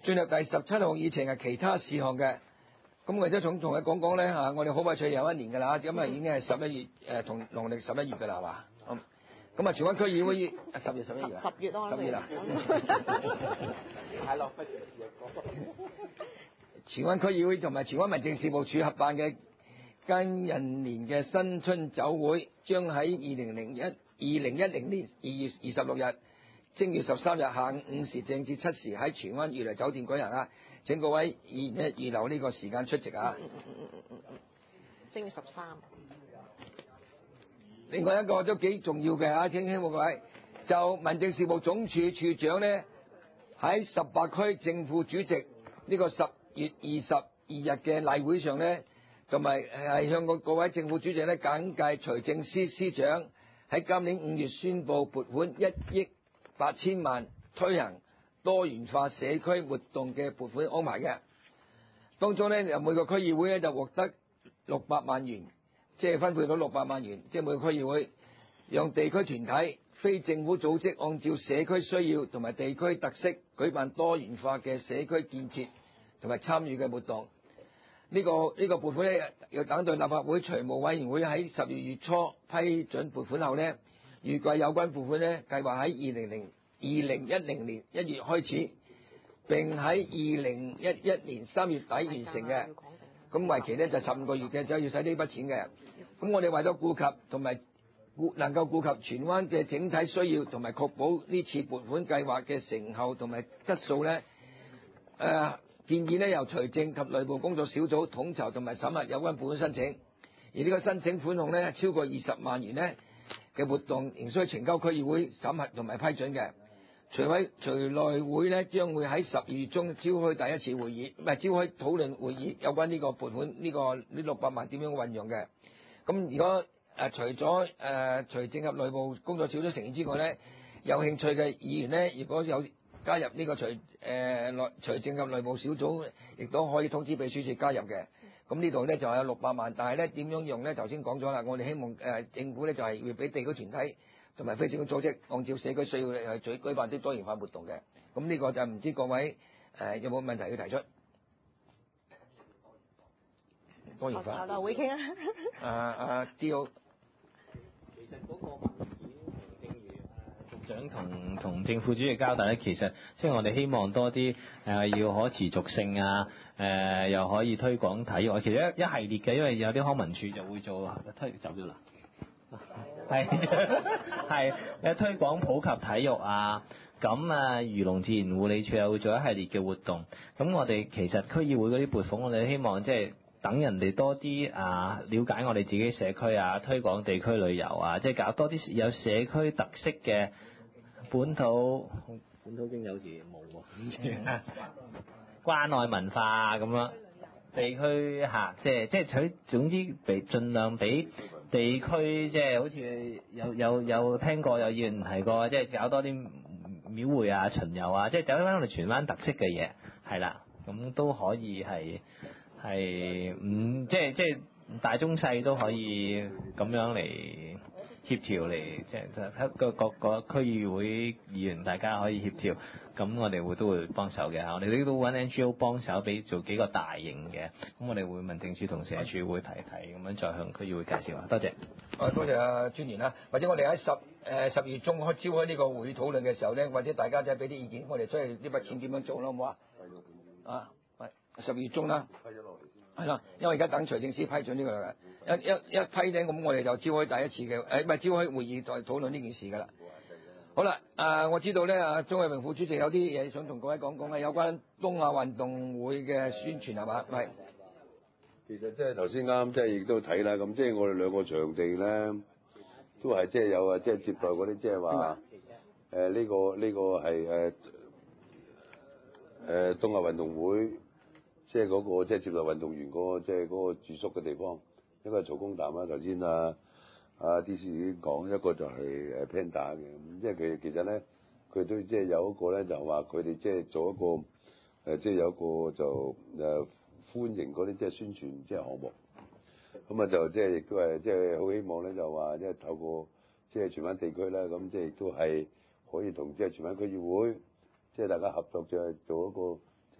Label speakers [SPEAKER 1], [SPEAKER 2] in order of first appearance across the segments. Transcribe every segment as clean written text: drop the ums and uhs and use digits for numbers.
[SPEAKER 1] 進入第17號議程係其他事項嘅。咁我哋都同佢講講咧嚇，我哋好快脆有一年㗎啦，因為已經係11月同農曆11月㗎啦，係嘛？咁啊，荃灣區議會10月11月啊
[SPEAKER 2] 10月啊，10月啦。
[SPEAKER 1] 係咯，荃灣區議會同埋荃灣民政事務處合辦嘅庚寅年嘅新春酒會，將喺2010年2月26日正月13日下午5時正至7時喺荃灣悦麗酒店舉行啊！請各位議員咧預留呢個時間出席啊！
[SPEAKER 2] 正月13。
[SPEAKER 1] 另外一個都幾重要嘅啊，請各位就民政事務總署署長呢，喺18區正副主席呢個10月22日嘅例會上呢，同埋係向各位正副主席呢簡介財政司司長喺今年5月宣布撥款1億8千萬推行多元化社區活動嘅撥款安排嘅。當中呢，每個區議會呢就獲得600萬元。即係分配到600萬元，即係每個區議會，讓地區團體、非政府組織按照社區需要同埋地區特色舉辦多元化嘅社區建設同埋參與嘅活動。呢個撥款咧，要等到立法會財務委員會喺12月初批准撥款後呢，預計有關撥款呢計劃喺2010年1月開始，並喺2011年3月底完成嘅。咁為期呢就15個月嘅，就要使呢筆錢嘅。咁我哋為咗顧及同埋能夠顧及荃灣嘅整體需要，同埋確保呢次撥款計劃嘅成效同埋質素呢，建議呢由財政及內部工作小組統籌同埋審核有關撥款申請。而呢個申請款項呢超過20萬元呢嘅活動，仍需呈交區議會審核同埋批准嘅。隨內會呢將會喺12月中召開第一次會議，唔係召開討論會議，有關呢個撥款呢600萬點樣運用嘅。咁如果除咗財政及內部工作小組成員之外呢，有興趣嘅議員呢，如果有加入呢個財政及內部小組，亦都可以通知秘書處加入嘅。咁呢度呢就有600萬，但係呢點樣用呢？頭先講咗啦，我哋希望政府呢就係會俾地區團體同埋非政府組織按照社區需要去舉辦啲多元化活動嘅。咁呢個就唔知各位有冇問題要提出？多元化。
[SPEAKER 2] 會傾啊。
[SPEAKER 1] D.O.
[SPEAKER 3] 其實嗰個文件正如局長同政府主席交代咧，其實即係我哋希望多啲要可持續性啊，又可以推廣體育，其實一系列嘅，因為有啲康文署就會做走咗啦。係推廣普及體育啊，咁漁農自然護理署又會做一系列嘅活動。咁我哋其實區議會嗰啲撥款，我哋希望即係等人哋多啲了解我哋自己社區啊，推廣地區旅遊啊，即係搞多啲有社區特色嘅本土經有時冇喎，關愛文化啊咁樣。地區即係總之盡量俾地區，即係好似有聽過有議員提過，即係搞多啲廟會啊、巡遊啊，即係走翻我哋荃灣特色嘅嘢，係啦，咁都可以係即係大中細都可以咁樣嚟協調嚟，即係各區議會議員大家可以協調，咁我哋都會幫手嘅。我哋都揾 NGO 幫手，俾做幾個大型嘅，咁我哋會民政處同社署會睇睇，咁樣再向區議會介紹。多謝。
[SPEAKER 1] 多謝阿專員啦，或者我哋喺10月中召開呢個會議討論嘅時候咧，或者大家就俾啲意見，我哋出去呢筆錢點樣做咯，好唔好啊？10月中啦。係啦，因為而家等財政司批准呢個啦，一批咧，咁我哋就召開第一次嘅，唔係召開會議再討論呢件事㗎啦。好啦，我知道咧，鍾偉明副主席有啲嘢想同各位講講啊，有關東亞運動會嘅宣傳係嘛？係。
[SPEAKER 4] 其實即係頭先啱，即係亦都睇啦，咁即係我哋兩個場地咧，都係即係有啊，即係接待嗰啲即係話呢個係東亞運動會。即係嗰個即係接待運動員嗰個即係嗰個住宿嘅地方，一個係曹公潭啦，頭先DC 已經講，一個就係Panda 嘅，咁即係其實咧，佢都即係有一個咧就話佢哋即係做一個即係有一個就歡迎嗰啲即係宣傳即係項目，咁啊就即係亦都係即係好希望咧就話即係透過即係荃灣地區啦，咁即係亦都係可以同即係荃灣區議會即係大家合作，就係做一個即係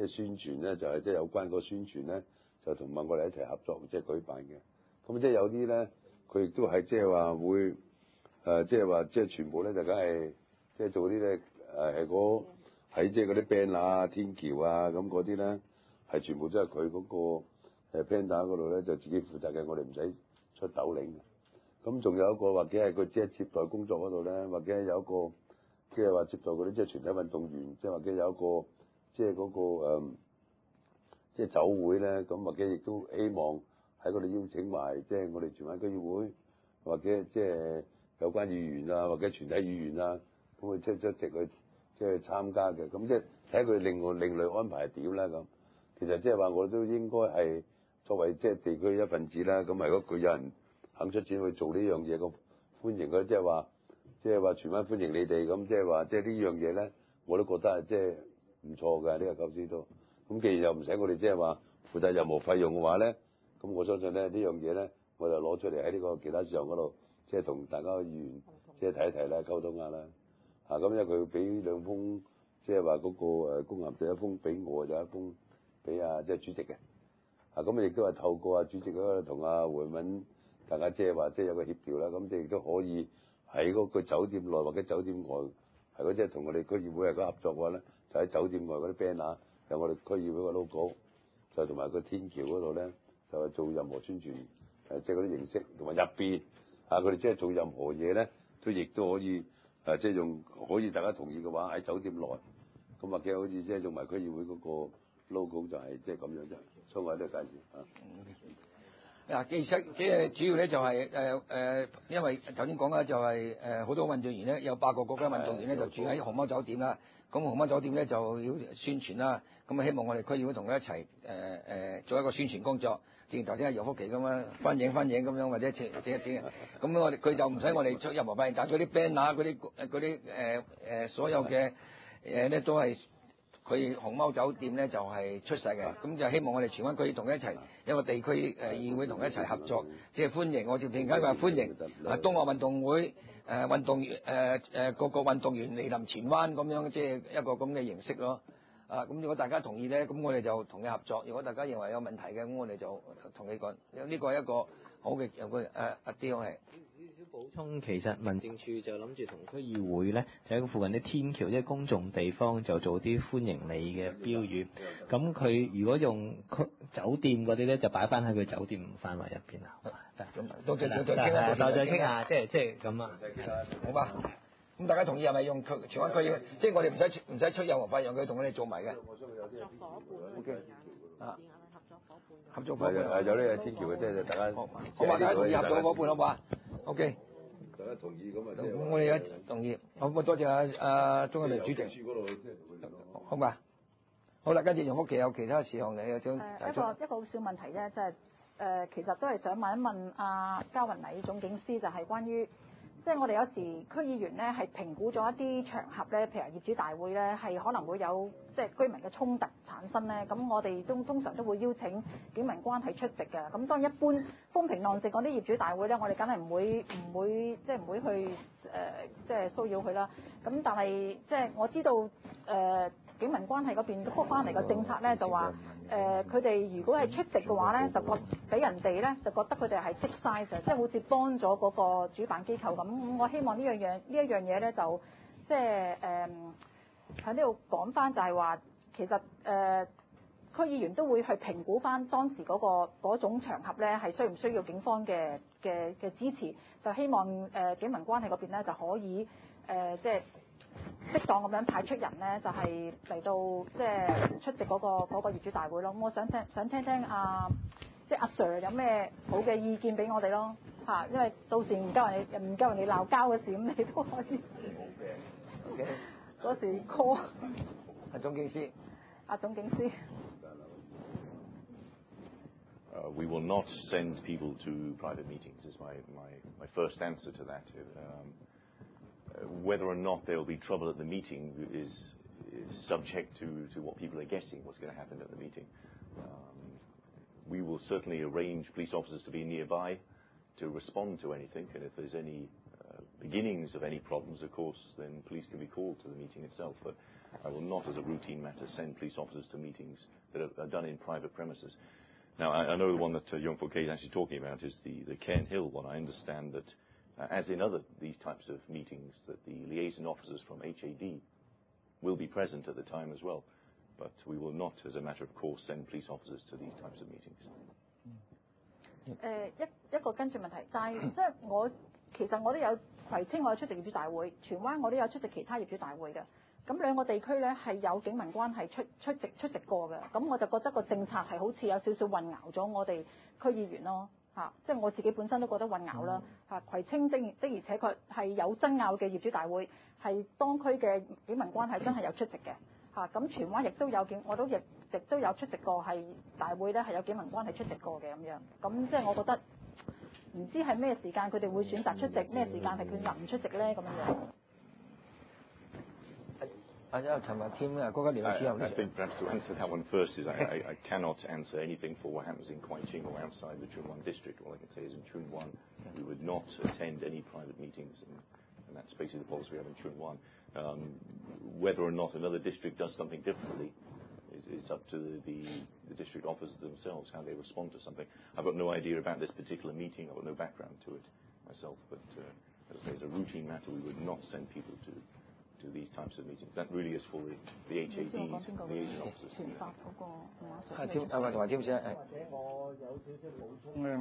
[SPEAKER 4] 係宣傳咧，就係即係有關個宣傳咧，就同埋我哋一齊合作即係舉辦嘅。咁即係有啲咧，佢亦都係即係話會即係話即係全部咧就梗係即係做啲咧係嗰喺即係嗰啲 banner 啊、天橋啊咁嗰啲咧，係全部都係佢嗰個Panda 嗰度咧就自己負責嘅，我哋唔使出斗零。咁仲有一個或者係佢即係接待工作嗰度咧，或者有一個即係話接待嗰啲即係全體運動員，即係或者有一個即係嗰個即係酒會咧，咁或者亦都希望喺嗰度邀請埋即係我哋荃灣區議會或者即係有關議員啊，或者全體議員啊，咁佢即係一直去即係參加嘅。咁即係睇佢另類安排係點啦咁。其實即係話我都應該係作為即係地區一份子啦。咁如果佢有人肯出錢去做呢樣嘢，咁歡迎佢，即係話荃灣歡迎你哋，咁即係話即係呢樣嘢咧，我都覺得係即係唔錯嘅呢個構思都。咁既然又唔使我哋即係話負責任何費用嘅話咧，咁我相信咧呢樣嘢咧，我就攞出嚟喺呢個其他市場嗰度，即係同大家議員即係睇一睇啦，溝通下啦。咁因為佢俾兩封，即係話嗰個公函就一封俾我，就一封俾即係主席嘅。咁亦都係透過主席嗰個同胡敏大家即係話即係有個協調啦。咁即係亦都可以喺嗰個酒店內或者酒店外，係嗰即係同我哋區議會係個合作嘅話咧，就喺酒店外嗰啲 banner 有我哋區議會個 logo， 就同埋個天橋嗰度咧就係做任何宣傳即係嗰啲形式，同埋入邊佢哋即係做任何嘢咧，都亦都可以即係用可以大家同意嘅話喺酒店內，咁或者好似即係用埋區議會嗰個 logo 就係即係咁樣啫。所以我喺度介紹
[SPEAKER 1] 其實即係主要咧就係因為頭先講啦，就係好多運動員咧，有8個國家運動員咧就住喺熊貓酒店啦。咁熊貓酒店咧就要宣傳啦。咁希望我哋區議會同佢一齊做一個宣傳工作。正如頭先阿楊福琪咁樣翻影咁樣，或者整一整。咁我哋佢就唔使我哋出任何費用，但係嗰啲 banner 嗰啲所有嘅咧都係佢熊貓酒店咧就係出晒嘅。咁就希望我哋荃灣區同佢一齊一個地區議會同佢一齊合作，即係歡迎我哋點解話歡迎東華運動會運動員個個運動員嚟臨荃灣咁樣，即係一個咁嘅形式咯。咁如果大家同意咧，咁我哋就同你合作；如果大家認為有問題嘅，咁我哋就同你講。呢個係一個好嘅有個啲係。
[SPEAKER 3] 少補充，其實民政處就諗住同區議會咧，就喺附近啲天橋，即係公眾地方，就做啲歡迎你嘅標語。咁佢如果用酒店嗰啲咧，就擺翻喺佢酒店範圍入邊啊。
[SPEAKER 1] 到再傾下，
[SPEAKER 3] 即係咁啊。
[SPEAKER 1] 好吧。咁大家同意係咪用荃灣區議會？即係我哋唔使出任何費用，佢同我哋做埋嘅。
[SPEAKER 2] 合作伙伴。
[SPEAKER 1] OK。合作伙伴。
[SPEAKER 4] 有呢個天橋嘅，即係大家。
[SPEAKER 1] 好嘛，大家同意合作伙伴好嘛 ？OK。
[SPEAKER 4] 大家同意咁啊。
[SPEAKER 1] 咁我哋一同意，好咁多謝鍾偉明主席。好嘛？好啦，跟住楊福琪有其他事項你有想提出。
[SPEAKER 5] 一個好小問題啫，即係其實都係想問一問嘉雲禮總警司，就係關於。即係我哋有時區議員咧係評估咗一啲場合咧，譬如業主大會咧，係可能會有即係居民嘅衝突產生咧。咁我哋通常都會邀請警民關係出席嘅。咁當一般風平浪靜嗰啲業主大會咧，我哋梗係唔會去即係騷擾佢啦。咁但係即係我知道警民關係嗰邊覆翻嚟個政策咧，就話佢哋如果係出席嘅話咧，就俾人哋咧就覺得佢哋係 take size，即係好似幫咗嗰個主辦機構咁。我希望呢一樣嘢咧，就即係喺呢度講翻，就係話其實區議員都會去評估翻當時嗰種場合咧，係需唔需要警方嘅支持，就希望警民關係嗰邊咧就可以即係適當咁樣派出人咧，就係嚟到即係出席嗰個業主大會咯。咁我想聽聽即係阿 Sir 有咩好嘅意見俾我哋咯嚇，因為到時唔夠人哋鬧交嘅事，咁你都可以。
[SPEAKER 1] OK。
[SPEAKER 5] 嗰時 call。
[SPEAKER 1] 阿總警司。
[SPEAKER 5] 總警司。
[SPEAKER 6] We will not send people to private meetings. Is my first answer to that. Whether or not there will be trouble at the meeting is subject to what people are guessing what's going to happen at the meeting. We will certainly arrange police officers to be nearby to respond to anything, and if there's any beginnings of any problems, of course, then police can be called to the meeting itself. But I will not, as a routine matter, send police officers to meetings that are done in private premises. Now, I know the one that Young Fok is actually talking about is the Cairn Hill one. I understand that, as in these types of meetings, that the liaison officers from HAD will be present at the time as well. But we will not, as a matter of course, send police officers to these types of meetings.
[SPEAKER 5] 一個跟住問題，但係即係其實我都有葵青我有出席業主大會，荃灣我都有出席其他業主大會嘅。咁兩個地區咧係有警民關係出席過嘅，咁我就覺得個政策係好似有少少混淆咗我哋區議員咯嚇，即係我自己本身都覺得混淆啦嚇。葵青的而且確係有爭拗嘅業主大會，係當區嘅警民關係真係有出席嘅嚇。咁荃灣亦都有我都亦都有出席過係大會咧係有警民關係出席過嘅咁樣。咁即係我覺得唔知係咩時間佢哋會選擇出席，咩時間係佢唔出席咧咁樣。
[SPEAKER 6] I think perhaps to answer that one first is I cannot answer anything for what happens in Kwai Ching or outside the Chun Wan district. All I can say is in Chun Wan we would not attend any private meetings, and that's basically the policy we have in Chun Wan. Whether or not another district does something differently is up to the district officers themselves, how they respond to something. I've got no idea about this particular meeting. I've got no background to it myself, but as I say, as a routine matter, we would not send people to these types of meetings. That really is for the HADs, liaison officers.
[SPEAKER 1] 係添，同埋添先。
[SPEAKER 7] 或者我有少少補充咧，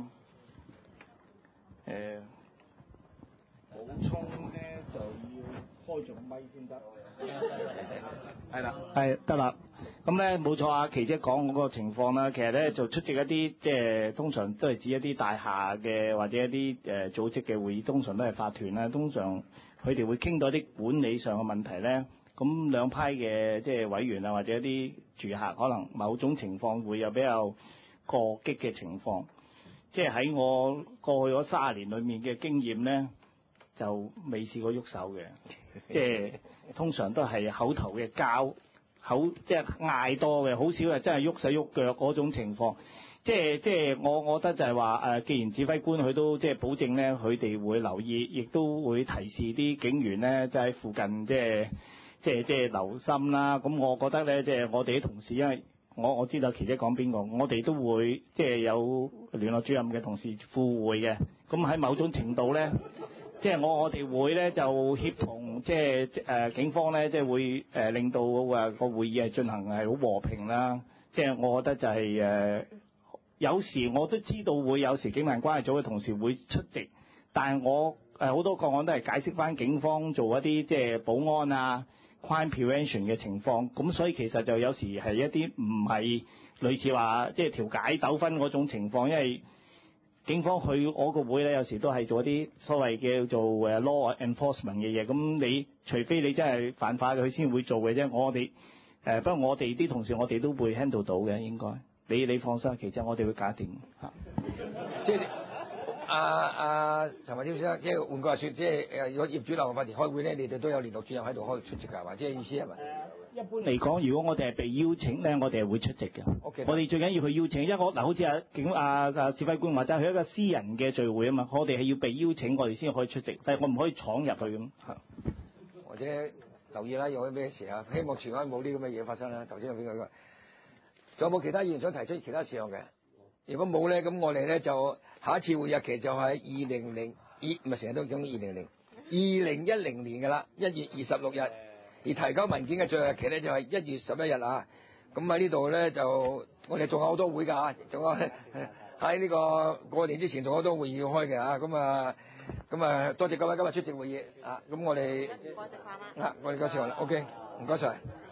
[SPEAKER 7] 補充咧就要開咗咪先得。係啦，係得啦。咁咧冇錯啊，琪姐講嗰個情況啦，其實咧就出席一啲即係通常都係指一啲大廈嘅或者一啲組織嘅會議，通常都係法團啦，通常佢哋會傾到啲管理上嘅問題咧。咁兩批嘅即係委員啊，或者一啲住客，可能某種情況會有比較過激嘅情況。即係喺我過去嗰30年裏面嘅經驗咧，就未試過喐手嘅，即係通常都係口頭嘅交口，即係嗌多嘅，好少係真係喐手喐腳嗰種情況。即係我覺得就係話既然指揮官佢都即係保證咧，佢哋會留意，亦都會提示啲警員咧，即係喺附近即係留心啦。咁我覺得咧，即係我哋啲同事，因為我知道琪姐講邊個，我哋都會即係有聯絡主任嘅同事赴會嘅。咁喺某種程度咧，即係我哋會咧就協同即係警方咧，即係會令到個會議係進行係好和平啦。即係我覺得就係有時我都知道會有時警民關係組嘅同事會出席，但係我好多個案都係解釋翻警方做一啲即係保安啊、crime prevention 嘅情況，咁所以其實就有時係一啲唔係類似話即係調解糾紛嗰種情況，因為警方去我個會咧有時都係做一啲所謂嘅叫做law enforcement 嘅嘢，咁你除非你真係犯法佢先會做嘅啫。我哋不過我哋啲同事我哋都會 handle 到嘅，應該你放心，其實我哋會搞掂嚇。
[SPEAKER 1] 即係陳華超先生，即係換句話說，即係如果業主立案法團開會咧，你哋都有聯絡主任喺度出席㗎，或者意思係咪？
[SPEAKER 7] 一般嚟講，如果我哋係被邀請咧，我哋係會出席嘅。
[SPEAKER 1] Okay.
[SPEAKER 7] 我哋最緊要去邀請，因為好似指揮官話齋，佢一個私人嘅聚會啊嘛，我哋係要被邀請，我哋先可以出席，但係我唔可以闖入去咁嚇。
[SPEAKER 1] 或者留意啦，有咩事啊？希望荃灣冇啲咁嘅嘢發生啦。頭先有邊個？仲有冇其他議員想提出其他事項嘅？如果冇咧，咁我哋咧就下一次會議日期就係唔係成日都講2010年㗎啦，1月26日。而提交文件嘅最後日期咧就係1月11日啊。咁喺呢度咧就我哋仲有好多會㗎，仲有喺呢個過年之前仲有好多會議要開嘅啊。咁啊，多謝各位今日出席會議啊。咁我哋我哋嗰次話啦 ，OK，唔該晒。